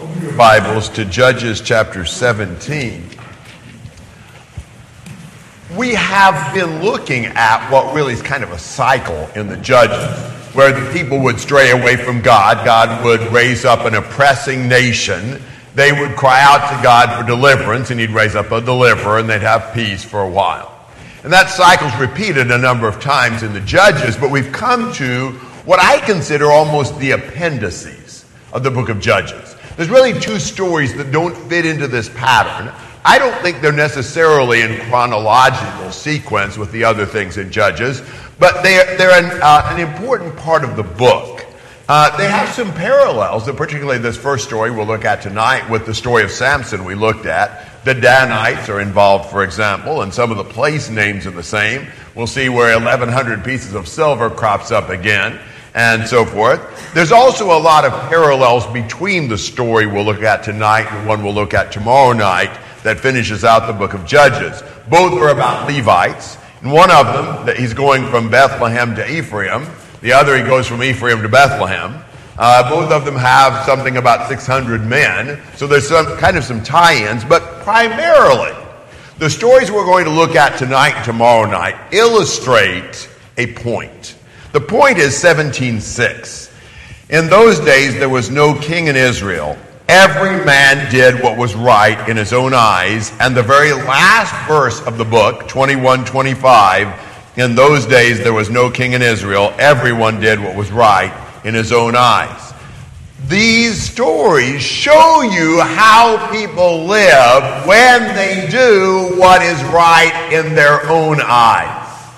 Bibles to Judges chapter 17. We have been looking at what really is kind of a cycle in the Judges, where the people would stray away from God. God would raise up an oppressing nation. They would cry out to God for deliverance, and he'd raise up a deliverer, and they'd have peace for a while. And that cycle's repeated a number of times in the Judges, but we've come to what I consider almost the appendices of the book of Judges. There's really two stories that don't fit into this pattern. I don't think they're necessarily in chronological sequence with the other things in Judges, but they're an important part of the book. They have some parallels, particularly this first story we'll look at tonight with the story of Samson we looked at. The Danites are involved, for example, and some of the place names are the same. We'll see where 1,100 pieces of silver crops up again, and so forth. There's also a lot of parallels between the story we'll look at tonight and the one we'll look at tomorrow night that finishes out the book of Judges. Both are about Levites. And one of them, that he's going from Bethlehem to Ephraim. The other, he goes from Ephraim to Bethlehem. Both of them have something about 600 men. So there's some tie-ins. But primarily, the stories we're going to look at tonight and tomorrow night illustrate a point. The point is 17:6. In those days, there was no king in Israel. Every man did what was right in his own eyes. And the very last verse of the book, 21:25, in those days there was no king in Israel. Everyone did what was right in his own eyes. These stories show you how people live when they do what is right in their own eyes.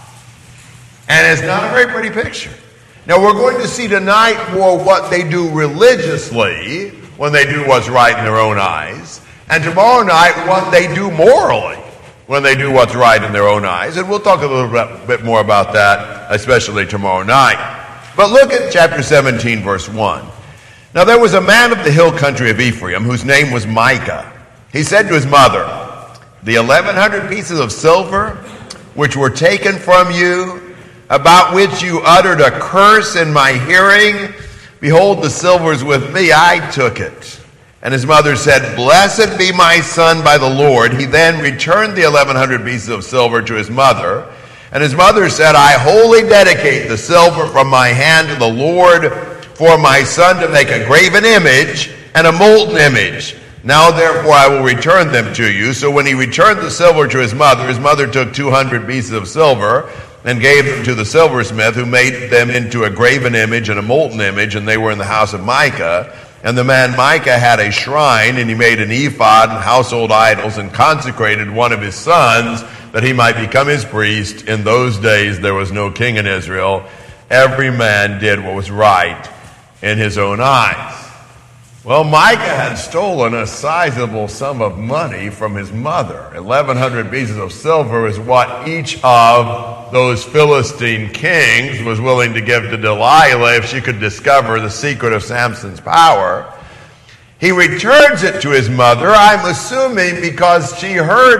And it's not a very pretty picture. Now we're going to see tonight more what they do religiously when they do what's right in their own eyes. And tomorrow night what they do morally when they do what's right in their own eyes. And we'll talk a little bit more about that, especially tomorrow night. But look at chapter 17, verse 1. Now there was a man of the hill country of Ephraim whose name was Micah. He said to his mother, "The 1,100 pieces of silver which were taken from you, about which you uttered a curse in my hearing, behold, the silver is with me, I took it." And his mother said, "Blessed be my son by the Lord." He then returned the 1,100 pieces of silver to his mother. And his mother said, "I wholly dedicate the silver from my hand to the Lord for my son to make a graven image and a molten image. Now therefore I will return them to you." So when he returned the silver to his mother took 200 pieces of silver and gave them to the silversmith, who made them into a graven image and a molten image, and they were in the house of Micah. And the man Micah had a shrine, and he made an ephod and household idols, and consecrated one of his sons, that he might become his priest. In those days there was no king in Israel. Every man did what was right in his own eyes. Well, Micah had stolen a sizable sum of money from his mother. 1,100 pieces of silver is what each of those Philistine kings was willing to give to Delilah if she could discover the secret of Samson's power. He returns it to his mother, I'm assuming because he heard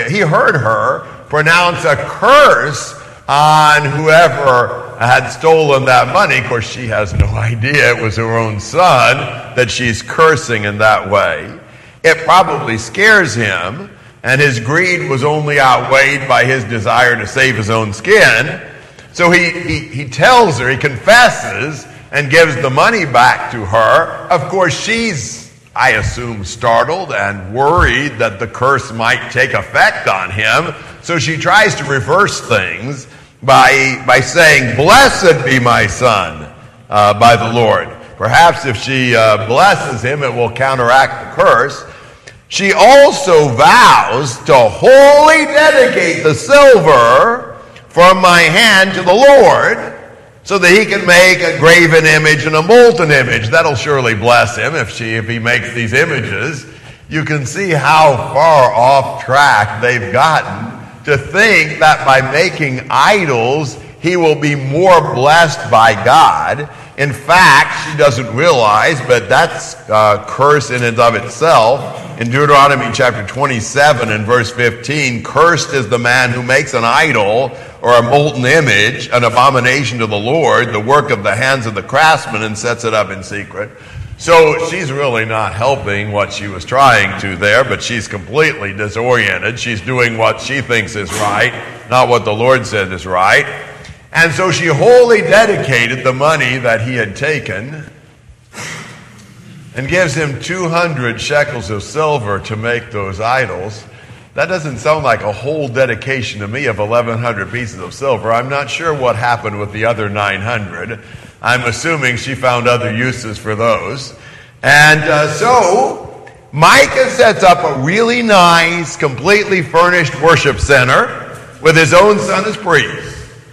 her pronounce a curse on whoever had stolen that money. Of course, she has no idea it was her own son that she's cursing in that way. It probably scares him, and his greed was only outweighed by his desire to save his own skin. So he tells her, he confesses, and gives the money back to her. Of course, she's, I assume, startled and worried that the curse might take effect on him. So she tries to reverse things by saying, "Blessed be my son by the Lord." Perhaps if she blesses him, it will counteract the curse. She also vows to wholly dedicate the silver from my hand to the Lord, so that he can make a graven image and a molten image. That'll surely bless him if he makes these images. You can see how far off track they've gotten to think that by making idols, he will be more blessed by God. In fact, she doesn't realize, but that's a curse in and of itself. In Deuteronomy chapter 27 and verse 15, "Cursed is the man who makes an idol or a molten image, an abomination to the Lord, the work of the hands of the craftsman, and sets it up in secret." So she's really not helping what she was trying to there, but she's completely disoriented. She's doing what she thinks is right, not what the Lord said is right. And so she wholly dedicated the money that he had taken and gives him 200 shekels of silver to make those idols. That doesn't sound like a whole dedication to me of 1,100 pieces of silver. I'm not sure what happened with the other 900. I'm assuming she found other uses for those. And so Micah sets up a really nice, completely furnished worship center with his own son as priest.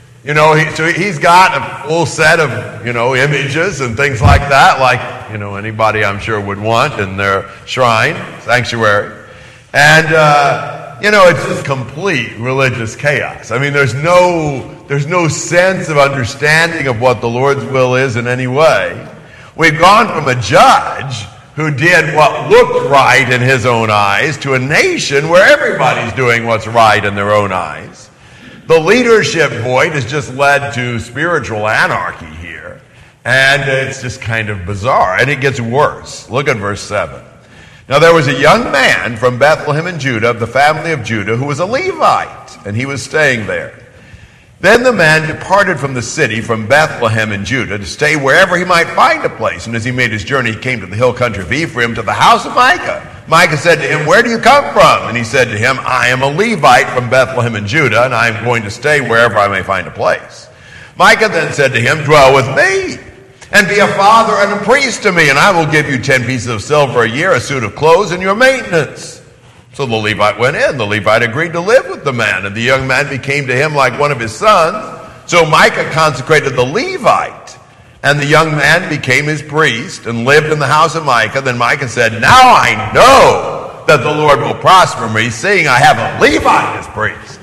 So he's got a full set of, images and things like that, like, anybody I'm sure would want in their shrine, sanctuary. And, it's just complete religious chaos. I mean, there's no sense of understanding of what the Lord's will is in any way. We've gone from a judge who did what looked right in his own eyes to a nation where everybody's doing what's right in their own eyes. The leadership void has just led to spiritual anarchy here, and it's just kind of bizarre, and it gets worse. Look at verse 7. Now there was a young man from Bethlehem in Judah, of the family of Judah, who was a Levite, and he was staying there. Then the man departed from the city, from Bethlehem in Judah, to stay wherever he might find a place. And as he made his journey, he came to the hill country of Ephraim, to the house of Micah. Micah said to him, "Where do you come from?" And he said to him, "I am a Levite from Bethlehem in Judah, and I am going to stay wherever I may find a place." Micah then said to him, "Dwell with me, and be a father and a priest to me, and I will give you 10 pieces of silver a year, a suit of clothes, and your maintenance." So the Levite went in. The Levite agreed to live with the man, and the young man became to him like one of his sons. So Micah consecrated the Levite, and the young man became his priest and lived in the house of Micah. Then Micah said, "Now I know that the Lord will prosper me, seeing I have a Levite as priest."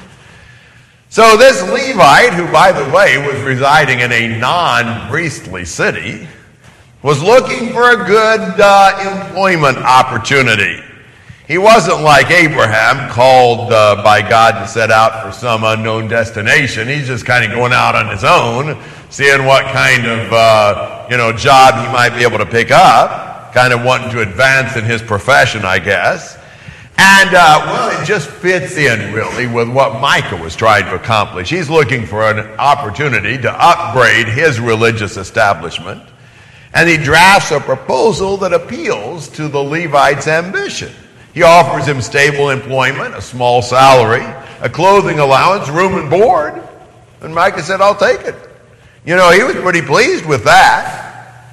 So this Levite, who by the way was residing in a non-priestly city, was looking for a good employment opportunity. He wasn't like Abraham, called by God to set out for some unknown destination. He's just kind of going out on his own, seeing what kind of job he might be able to pick up, kind of wanting to advance in his profession, I guess. And, it just fits in, really, with what Micah was trying to accomplish. He's looking for an opportunity to upgrade his religious establishment, and he drafts a proposal that appeals to the Levite's ambition. He offers him stable employment, a small salary, a clothing allowance, room and board. And Micah said, "I'll take it." He was pretty pleased with that.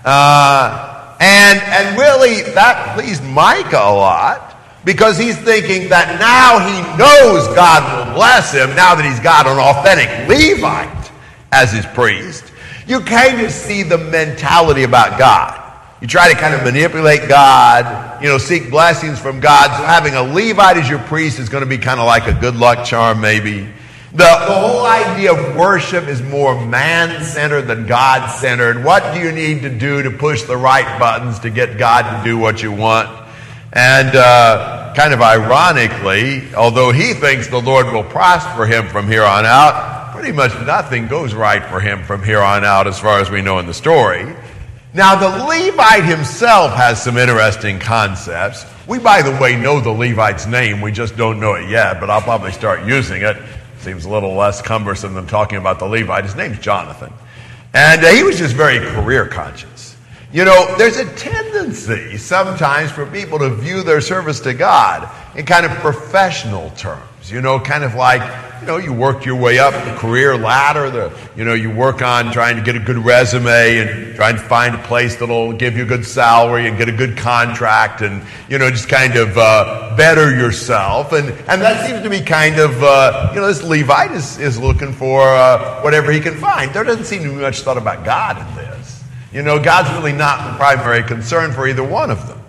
And really, that pleased Micah a lot, because he's thinking that now he knows God will bless him, now that he's got an authentic Levite as his priest. You kind of see the mentality about God. You try to kind of manipulate God, seek blessings from God. So having a Levite as your priest is going to be kind of like a good luck charm, maybe. The whole idea of worship is more man-centered than God-centered. What do you need to do to push the right buttons to get God to do what you want? And kind of ironically, although he thinks the Lord will prosper him from here on out, pretty much nothing goes right for him from here on out as far as we know in the story. Now, the Levite himself has some interesting concepts. We, by the way, know the Levite's name. We just don't know it yet, but I'll probably start using it. Seems a little less cumbersome than talking about the Levite. His name's Jonathan. And he was just very career conscious. There's a tendency sometimes for people to view their service to God in kind of professional terms. Kind of like, you work your way up the career ladder. You work on trying to get a good resume and trying to find a place that'll give you a good salary and get a good contract and, just kind of better yourself. And that seems to be kind of, this Levite is looking for whatever he can find. There doesn't seem to be much thought about God in this. God's really not the primary concern for either one of them.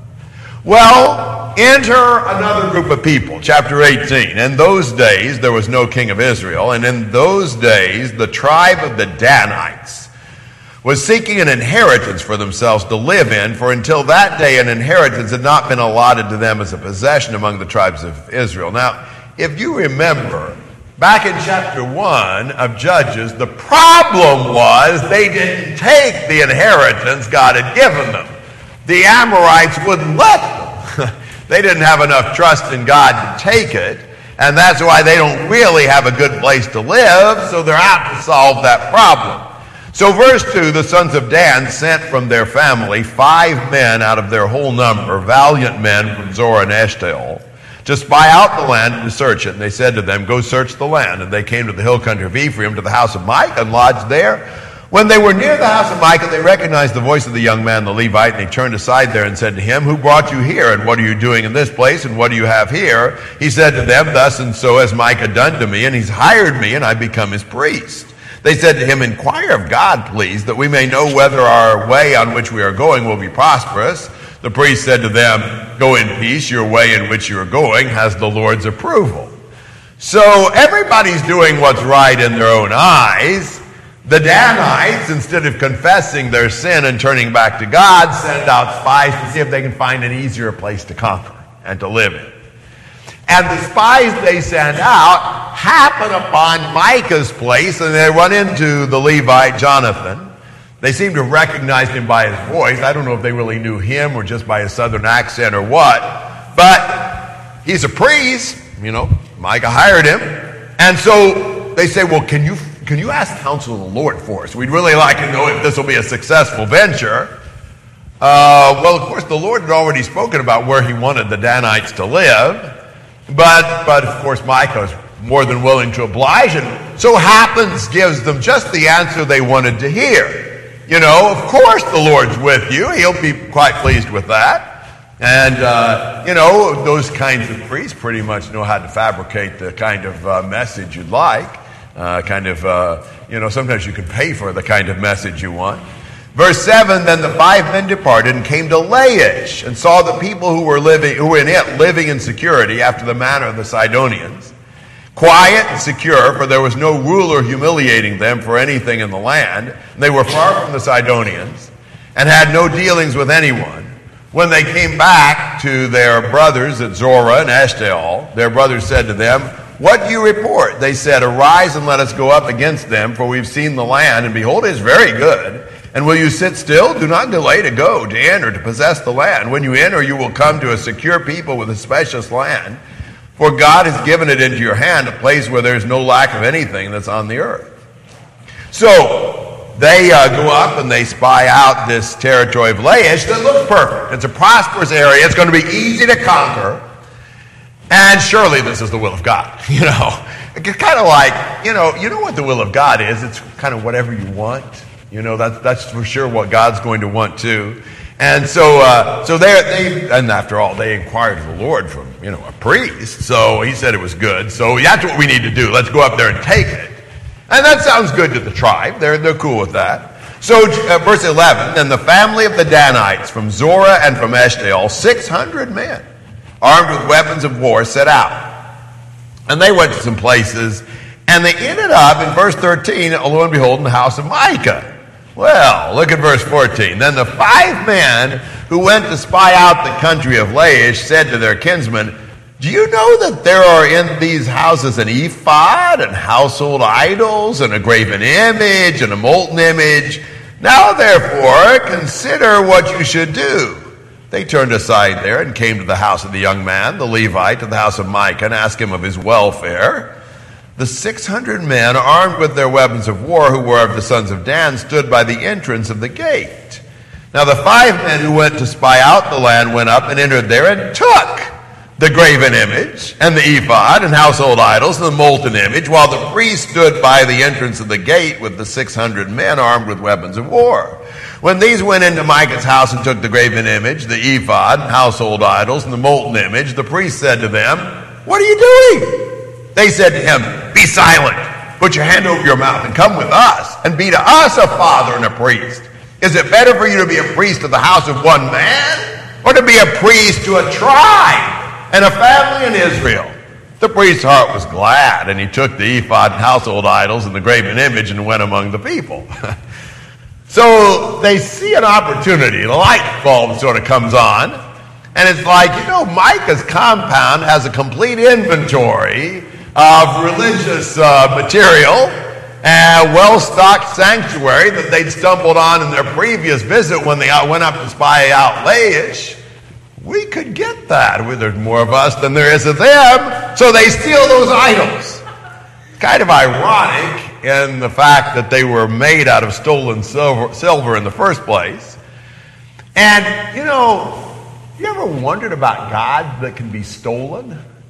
Well, enter another group of people, chapter 18. In those days, there was no king of Israel, and in those days, the tribe of the Danites was seeking an inheritance for themselves to live in, for until that day, an inheritance had not been allotted to them as a possession among the tribes of Israel. Now, if you remember, back in chapter 1 of Judges, the problem was they didn't take the inheritance God had given them. the Amorites wouldn't let them. They didn't have enough trust in God to take it, and that's why they don't really have a good place to live, so they're out to solve that problem. So verse 2, the sons of Dan sent from their family 5 men out of their whole number, valiant men from Zorah and Eshtaol, to spy out the land and to search it. And they said to them, go search the land. And they came to the hill country of Ephraim, to the house of Micah, and lodged there. When they were near the house of Micah, they recognized the voice of the young man, the Levite, and he turned aside there and said to him, who brought you here, and what are you doing in this place, and what do you have here? He said to them, thus and so has Micah done to me, and he's hired me, and I become his priest. They said to him, inquire of God, please, that we may know whether our way on which we are going will be prosperous. The priest said to them, go in peace, your way in which you are going has the Lord's approval. So everybody's doing what's right in their own eyes. The Danites, instead of confessing their sin and turning back to God, send out spies to see if they can find an easier place to conquer and to live in. And the spies they send out happen upon Micah's place, and they run into the Levite Jonathan. They seem to have recognized him by his voice. I don't know if they really knew him or just by his southern accent or what. But he's a priest. Micah hired him. And so they say, well, can you ask counsel of the Lord for us? We'd really like to know if this will be a successful venture. Well, of course, the Lord had already spoken about where he wanted the Danites to live. But of course, Micah is more than willing to oblige, and so happens gives them just the answer they wanted to hear. Of course the Lord's with you. He'll be quite pleased with that. And, those kinds of priests pretty much know how to fabricate the kind of message you'd like. Sometimes you can pay for the kind of message you want. Verse 7, then the 5 men departed and came to Laish and saw the people who were in it living in security after the manner of the Sidonians, quiet and secure, for there was no ruler humiliating them for anything in the land. And they were far from the Sidonians and had no dealings with anyone. When they came back to their brothers at Zorah and Eshtaol, their brothers said to them, what do you report? They said, arise and let us go up against them, for we've seen the land, and behold, it is very good. And will you sit still? Do not delay to go, to enter, to possess the land. When you enter, you will come to a secure people with a spacious land. For God has given it into your hand, a place where there is no lack of anything that's on the earth. So they go up and they spy out this territory of Laish that looks perfect. It's a prosperous area. It's going to be easy to conquer. And surely this is the will of God. It's kind of like, you know what the will of God is. It's kind of whatever you want. That's for sure what God's going to want too. And so and after all, they inquired of the Lord from, a priest. So he said it was good. So that's what we need to do. Let's go up there and take it. And that sounds good to the tribe. They're cool with that. So verse 11, then the family of the Danites from Zorah and from Eshtaol, 600 men, armed with weapons of war, set out. And they went to some places, and they ended up in verse 13, lo and behold, in the house of Micah. Well, look at verse 14. Then the 5 men who went to spy out the country of Laish said to their kinsmen, do you know that there are in these houses an ephod and household idols and a graven image and a molten image? Now therefore consider what you should do. They turned aside there and came to the house of the young man, the Levite, to the house of Micah, and asked him of his welfare. The 600 men, armed with their weapons of war, who were of the sons of Dan, stood by the entrance of the gate. Now the 5 men who went to spy out the land went up and entered there and took the graven image and the ephod and household idols and the molten image, while the priest stood by the entrance of the gate with the 600 men armed with weapons of war. When these went into Micah's house and took the graven image, the ephod, household idols, and the molten image, the priest said to them, what are you doing? They said to him, be silent, put your hand over your mouth and come with us and be to us a father and a priest. Is it better for you to be a priest of the house of one man or to be a priest to a tribe and a family in Israel? The priest's heart was glad, and he took the ephod and household idols and the graven image and went among the people. So they see an opportunity. The light bulb sort of comes on, and it's like, Micah's compound has a complete inventory of religious material, a well-stocked sanctuary that they'd stumbled on in their previous visit when they went up to spy out Laish. We could get that. There's more of us than there is of them. So they steal those idols. Kind of ironic in the fact that they were made out of stolen silver in the first place. And, you ever wondered about God that can be stolen?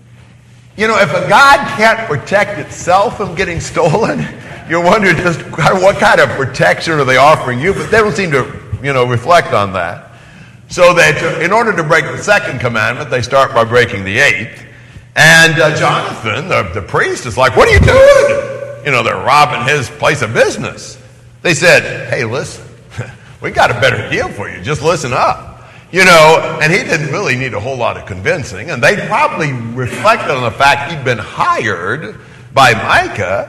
If a God can't protect itself from getting stolen, you wonder just what kind of protection are they offering you, but they don't seem to, reflect on that. So that in order to break the second commandment, they start by breaking the eighth. And Jonathan, the priest, is like, what are you doing? They're robbing his place of business. They said, hey, listen, we got a better deal for you. Just listen up. And he didn't really need a whole lot of convincing. And they probably reflected on the fact he'd been hired by Micah.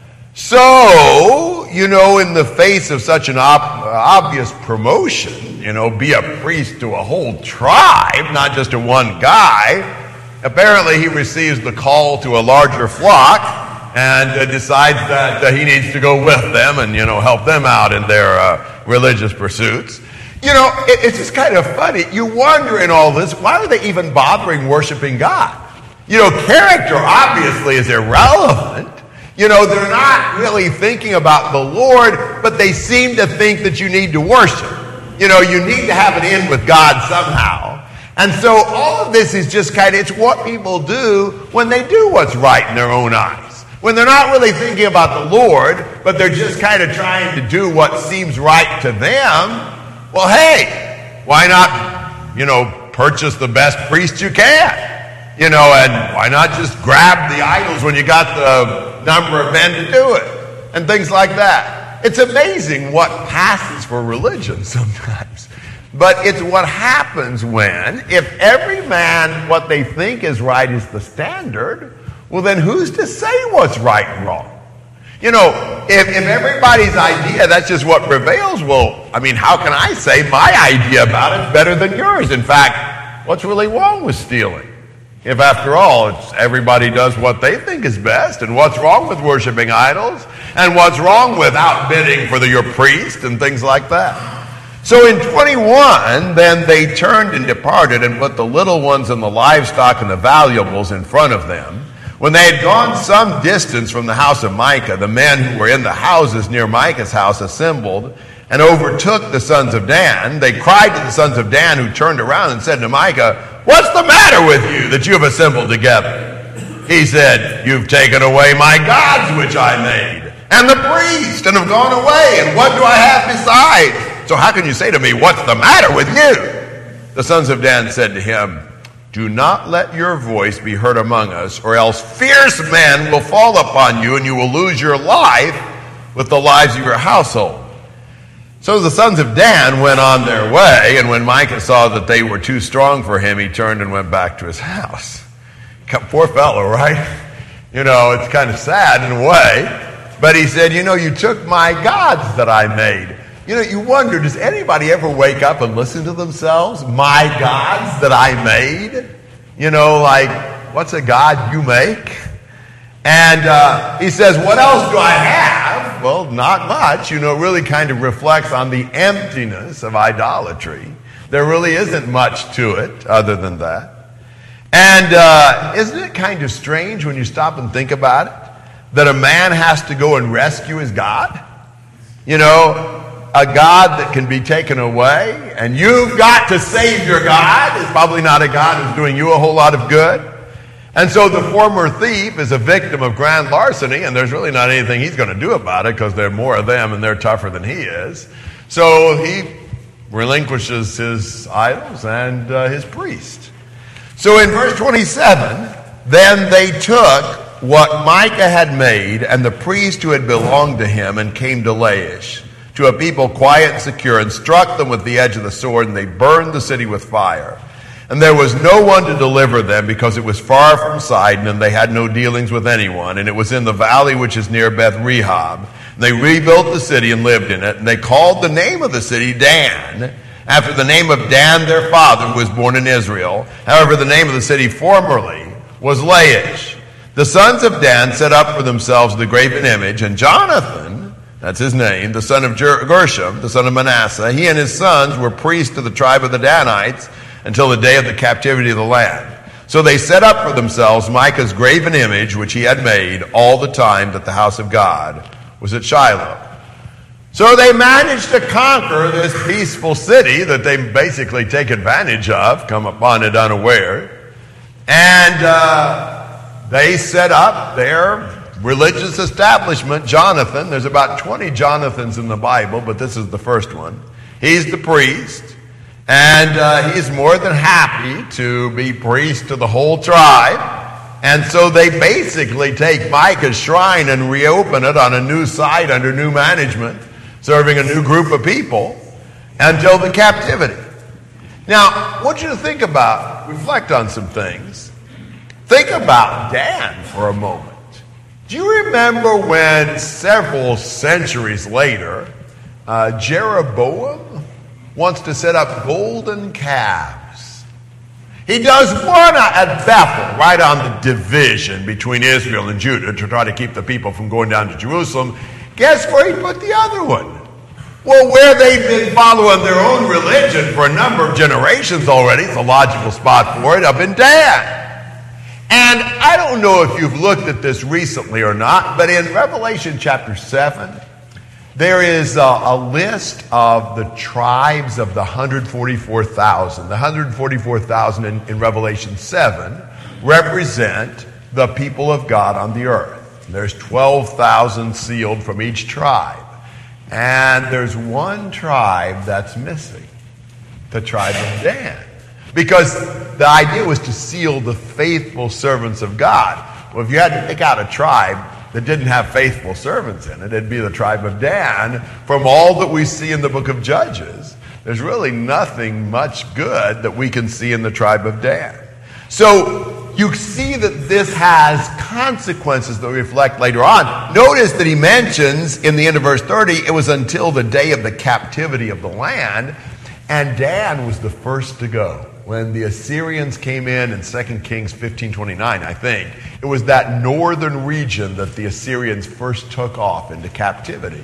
So, in the face of such an obvious promotion, be a priest to a whole tribe, not just to one guy, apparently he receives the call to a larger flock and decides that he needs to go with them and, help them out in their religious pursuits. It's just kind of funny. You wonder in all this, why are they even bothering worshiping God? Character obviously is irrelevant. They're not really thinking about the Lord, but they seem to think that you need to worship. You need to have an in with God somehow. And so all of this is just it's what people do when they do what's right in their own eyes. When they're not really thinking about the Lord, but they're just trying to do what seems right to them. Well, hey, why not, purchase the best priest you can? And why not just grab the idols when you got the number of men to do it? And things like that. It's amazing what passes for religion sometimes. But it's what happens if every man, what they think is right is the standard, well then who's to say what's right and wrong? If everybody's idea, that's just what prevails, well, how can I say my idea about it's better than yours? In fact, what's really wrong with stealing? If after all, everybody does what they think is best, and what's wrong with worshiping idols? And what's wrong with outbidding for your priest and things like that? So in 21, then they turned and departed and put the little ones and the livestock and the valuables in front of them. When they had gone some distance from the house of Micah, the men who were in the houses near Micah's house assembled and overtook the sons of Dan. They cried to the sons of Dan, who turned around and said to Micah, "What's the matter with you that you have assembled together?" He said, "You've taken away my gods which I made, and the priest, and have gone away, and what do I have besides? So how can you say to me, what's the matter with you?" The sons of Dan said to him, "Do not let your voice be heard among us, or else fierce men will fall upon you, and you will lose your life with the lives of your household." So the sons of Dan went on their way, and when Micah saw that they were too strong for him, he turned and went back to his house. Poor fellow, right? It's kind of sad in a way. But he said, you took my gods that I made. You wonder, does anybody ever wake up and listen to themselves? My gods that I made? What's a god you make? And he says, what else do I have? Well, not much. It really kind of reflects on the emptiness of idolatry. There really isn't much to it other than that. And isn't it kind of strange when you stop and think about it, that a man has to go and rescue his God? A God that can be taken away, and you've got to save your God. Is probably not a God who's doing you a whole lot of good. And so the former thief is a victim of grand larceny, and there's really not anything he's going to do about it because there are more of them and they're tougher than he is. So he relinquishes his idols and his priest. So in verse 27, then they took what Micah had made and the priest who had belonged to him and came to Laish, to a people quiet and secure, and struck them with the edge of the sword, and they burned the city with fire. And there was no one to deliver them, because it was far from Sidon, and they had no dealings with anyone. And it was in the valley which is near Beth Rehob. And they rebuilt the city and lived in it. And they called the name of the city Dan, after the name of Dan their father, who was born in Israel. However, the name of the city formerly was Laish. The sons of Dan set up for themselves the graven image, and Jonathan, that's his name, the son of Gershom, the son of Manasseh, he and his sons were priests of the tribe of the Danites until the day of the captivity of the land. So they set up for themselves Micah's graven image, which he had made all the time that the house of God was at Shiloh. So they managed to conquer this peaceful city that they basically take advantage of, come upon it unaware. And they set up their religious establishment. Jonathan, there's about 20 Jonathans in the Bible, but this is the first one. He's the priest. And he's more than happy to be priest to the whole tribe. And so they basically take Micah's shrine and reopen it on a new site under new management, serving a new group of people until the captivity. Now, I want you to reflect on some things. Think about Dan for a moment. Do you remember when several centuries later, Jeroboam wants to set up golden calves? He does one at Bethel, right on the division between Israel and Judah, to try to keep the people from going down to Jerusalem. Guess where he put the other one? Well, where they've been following their own religion for a number of generations already, it's a logical spot for it, up in Dan. And I don't know if you've looked at this recently or not, but in Revelation chapter 7, there is a list of the tribes of the 144,000. The 144,000 in Revelation 7 represent the people of God on the earth. There's 12,000 sealed from each tribe. And there's one tribe that's missing, the tribe of Dan. Because the idea was to seal the faithful servants of God. Well, if you had to pick out a tribe that didn't have faithful servants in it, it'd be the tribe of Dan. From all that we see in the book of Judges, there's really nothing much good that we can see in the tribe of Dan. So you see that this has consequences that we reflect later on. Notice that he mentions in the end of verse 30, it was until the day of the captivity of the land, and Dan was the first to go. When the Assyrians came in 2 Kings 15:29, I think, it was that northern region that the Assyrians first took off into captivity.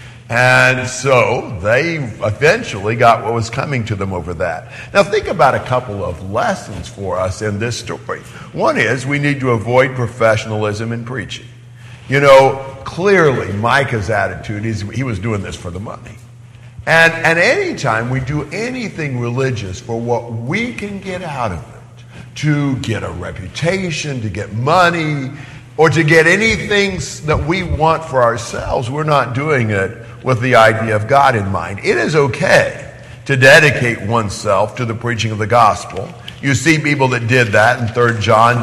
And so they eventually got what was coming to them over that. Now think about a couple of lessons for us in this story. One is we need to avoid professionalism in preaching. You know, clearly Micah's attitude is he was doing this for the money. And anytime we do anything religious for what we can get out of it, to get a reputation, to get money, or to get anything that we want for ourselves, we're not doing it with the idea of God in mind. It is okay to dedicate oneself to the preaching of the gospel. You see people that did that in 3 John,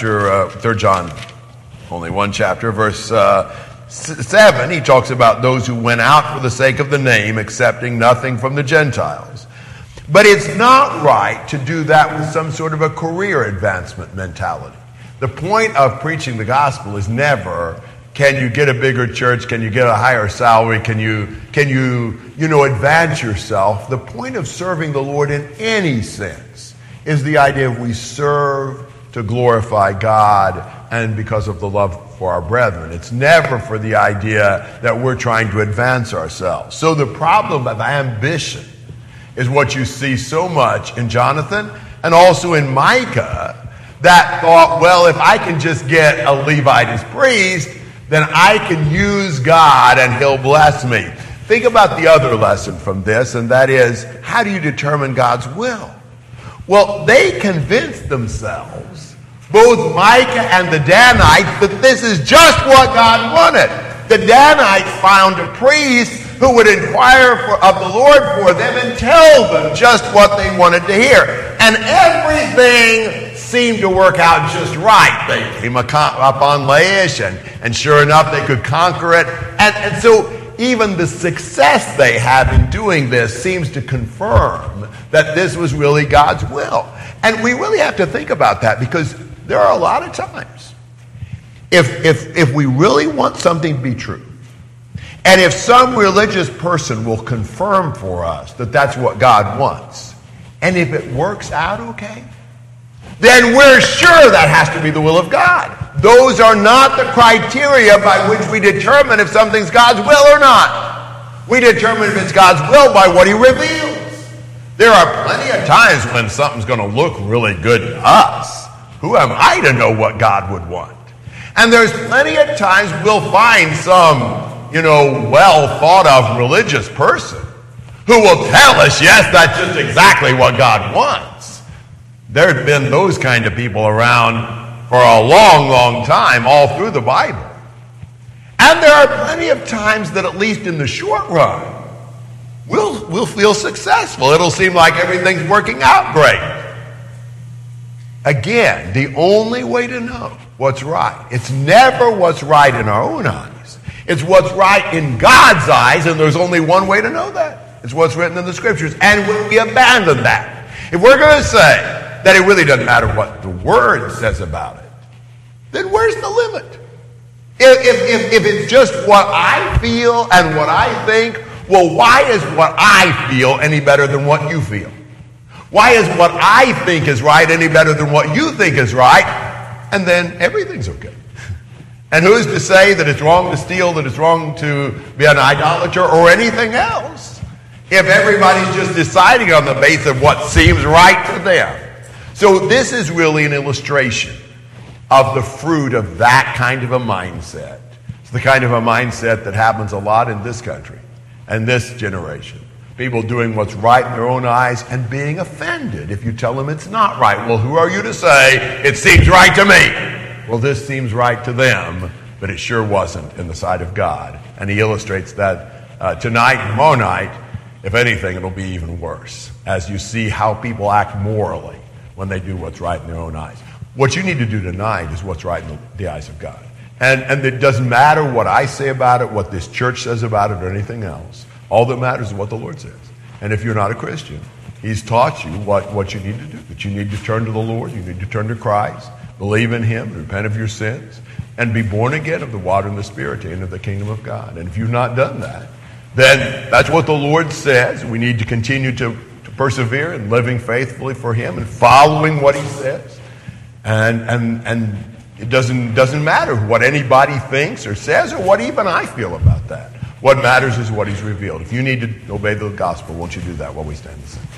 only one chapter, verse 7, he talks about those who went out for the sake of the name, accepting nothing from the Gentiles. But it's not right to do that with some sort of a career advancement mentality. The point of preaching the gospel is never, can you get a bigger church? Can you get a higher salary? Can you advance yourself? The point of serving the Lord in any sense is the idea we serve to glorify God and because of the love for our brethren. It's never for the idea that we're trying to advance ourselves. So the problem of ambition is what you see so much in Jonathan and also in Micah, that thought, well, if I can just get a Levite as priest, then I can use God and he'll bless me. Think about the other lesson from this, and that is, how do you determine God's will? Well, they convinced themselves, both Micah and the Danites, that this is just what God wanted. The Danites found a priest who would inquire of the Lord for them and tell them just what they wanted to hear. And everything seemed to work out just right. They came upon Laish, and sure enough, they could conquer it. And so even the success they have in doing this seems to confirm that this was really God's will. And we really have to think about that, because there are a lot of times, if we really want something to be true, and if some religious person will confirm for us that that's what God wants, and if it works out okay, then we're sure that has to be the will of God. those are not the criteria by which we determine if something's God's will or not. We determine if it's God's will by what he reveals. There are plenty of times when something's going to look really good to us. Who am I to know what God would want? And there's plenty of times we'll find some, well thought of religious person who will tell us, yes, that's just exactly what God wants. There have been those kind of people around for a long, long time, all through the Bible. And there are plenty of times that, at least in the short run, we'll feel successful. It'll seem like everything's working out great. Again, the only way to know what's right, it's never what's right in our own eyes. It's what's right in God's eyes, and there's only one way to know that. It's what's written in the Scriptures. And when we abandon that, if we're going to say that it really doesn't matter what the Word says about it, then where's the limit? If it's just what I feel and what I think, well, why is what I feel any better than what you feel? Why is what I think is right any better than what you think is right? And then everything's okay. And who's to say that it's wrong to steal, that it's wrong to be an idolater or anything else, if everybody's just deciding on the basis of what seems right to them? So this is really an illustration of the fruit of that kind of a mindset. It's the kind of a mindset that happens a lot in this country and this generation. People doing what's right in their own eyes and being offended if you tell them it's not right. Well, who are you to say it seems right to me? Well, this seems right to them, but it sure wasn't in the sight of God. And he illustrates that tonight and tomorrow night. If anything, it'll be even worse as you see how people act morally when they do what's right in their own eyes. What you need to do tonight is what's right in the eyes of God. And it doesn't matter what I say about it, what this church says about it, or anything else. All that matters is what the Lord says. And if you're not a Christian, he's taught you what you need to do. That you need to turn to the Lord, you need to turn to Christ, believe in him, repent of your sins, and be born again of the water and the Spirit to enter the kingdom of God. And if you've not done that, then that's what the Lord says. We need to continue to persevere in living faithfully for him and following what he says. And it doesn't matter what anybody thinks or says or what even I feel about that. What matters is what he's revealed. If you need to obey the gospel, won't you do that while we stand and sing?